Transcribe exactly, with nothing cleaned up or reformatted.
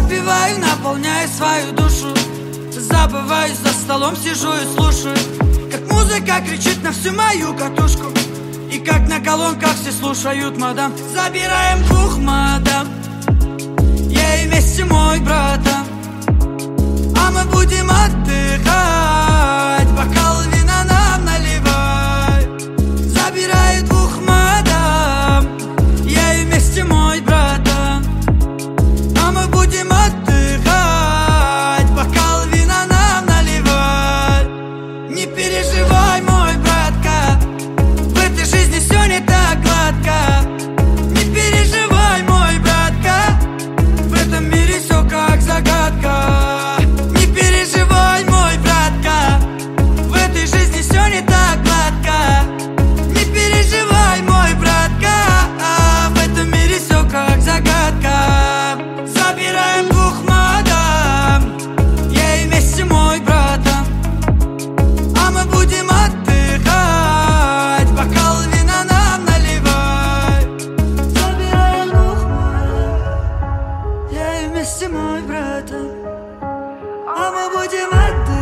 Выпиваю, наполняю свою душу, забываюсь, за столом сижу и слушаю, как музыка кричит на всю мою катушку, и как на колонках все слушают мадам. Забираем двух мадам, я и вместе мой братан, а мы будем отдыхать, бокал вина нам наливай. Забираю двух мадам, я и вместе мой братан, а мы будем отдыхать, бокал вина нам наливай. Не переживай, мой братка, в этой жизни все не так гладко. Не переживай, мой братка, в этом мире все как загадка. Не переживай, мой братка, в этой жизни все не так гладко. Не переживай, мой братка, в этом мире все как загадка. Забираем двух мадам, я и вместе мой братан, а мы будем отдыхать, бокал вина нам наливай. Забираем двух мадам, я и вместе мой братан, а мы будем отдыхать.